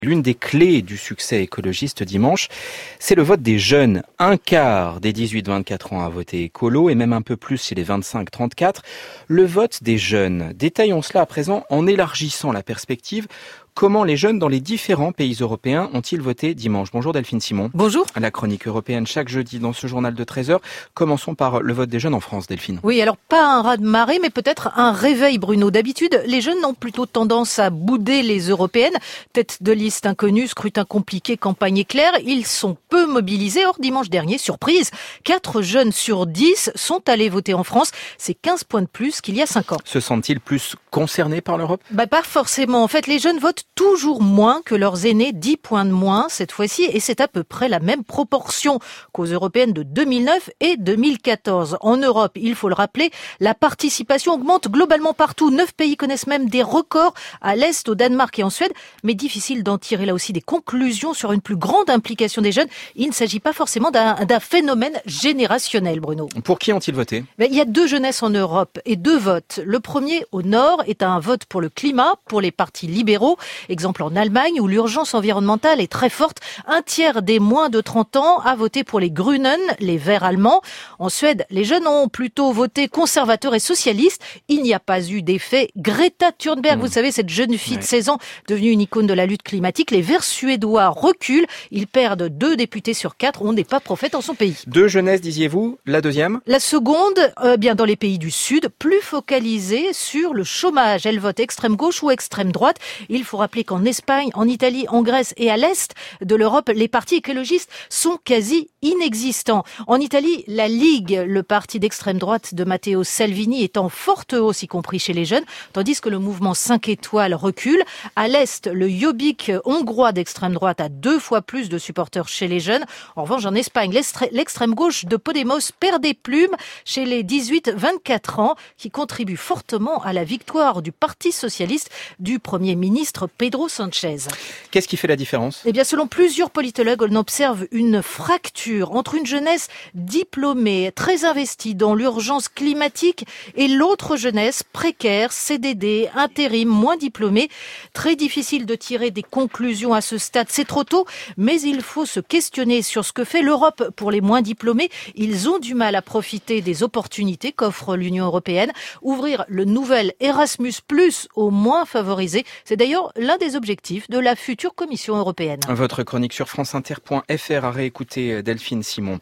L'une des clés du succès écologiste dimanche, c'est le vote des jeunes. Un quart des 18-24 ans a voté écolo et même un peu plus chez les 25-34. Le vote des jeunes. Détaillons cela à présent en élargissant la perspective. Comment les jeunes dans les différents pays européens ont-ils voté dimanche? Bonjour Delphine Simon. Bonjour. La chronique européenne chaque jeudi dans ce journal de 13h. Commençons par le vote des jeunes en France, Delphine. Oui, alors pas un raz-de-marée, mais peut-être un réveil, Bruno. D'habitude, les jeunes ont plutôt tendance à bouder les européennes. Tête de liste inconnue, scrutin compliqué, campagne éclair. Ils sont peu mobilisés. Or, dimanche dernier, surprise, 4 jeunes sur 10 sont allés voter en France. C'est 15 points de plus qu'il y a 5 ans. Se sentent-ils plus concernés par l'Europe? Pas forcément. En fait, les jeunes votent toujours moins que leurs aînés, 10 points de moins cette fois-ci, et c'est à peu près la même proportion qu'aux européennes de 2009 et 2014. En Europe, il faut le rappeler, la participation augmente globalement partout. 9 pays connaissent même des records à l'Est, au Danemark et en Suède, mais difficile d'en tirer là aussi des conclusions sur une plus grande implication des jeunes. Il ne s'agit pas forcément d'un phénomène générationnel, Bruno. Pour qui ont-ils voté? Il y a 2 jeunesses en Europe et 2 votes. Le premier, au nord, est un vote pour le climat, pour les partis libéraux. Exemple en Allemagne, où l'urgence environnementale est très forte. Un tiers des moins de 30 ans a voté pour les Grünen, les Verts allemands. En Suède, les jeunes ont plutôt voté conservateurs et socialistes. Il n'y a pas eu d'effet Greta Thunberg. Vous savez, cette jeune fille de 16 ans, devenue une icône de la lutte climatique. Les Verts suédois reculent. Ils perdent 2 députés sur 4. On n'est pas prophète en son pays. 2 jeunesses, disiez-vous. La deuxième? La seconde, bien dans les pays du Sud, plus focalisée sur le chômage. Elle vote extrême gauche ou extrême droite. Il faut rappeler qu'en Espagne, en Italie, en Grèce et à l'Est de l'Europe, les partis écologistes sont quasi inexistants. En Italie, la Ligue, le parti d'extrême droite de Matteo Salvini, est en forte hausse, y compris chez les jeunes, tandis que le mouvement 5 étoiles recule. À l'Est, le Jobbik hongrois d'extrême droite a 2 fois plus de supporters chez les jeunes. En revanche, en Espagne, l'extrême gauche de Podemos perd des plumes chez les 18-24 ans, qui contribuent fortement à la victoire du Parti socialiste du Premier ministre Pedro Sánchez. Qu'est-ce qui fait la différence? Selon plusieurs politologues, on observe une fracture entre une jeunesse diplômée, très investie dans l'urgence climatique, et l'autre jeunesse précaire, CDD, intérim, moins diplômée. Très difficile de tirer des conclusions à ce stade, c'est trop tôt, mais il faut se questionner sur ce que fait l'Europe pour les moins diplômés. Ils ont du mal à profiter des opportunités qu'offre l'Union européenne. Ouvrir le nouvel Erasmus+ aux moins favorisés, c'est d'ailleurs l'un des objectifs de la future Commission européenne. Votre chronique sur franceinter.fr à réécouter, Delphine Simon.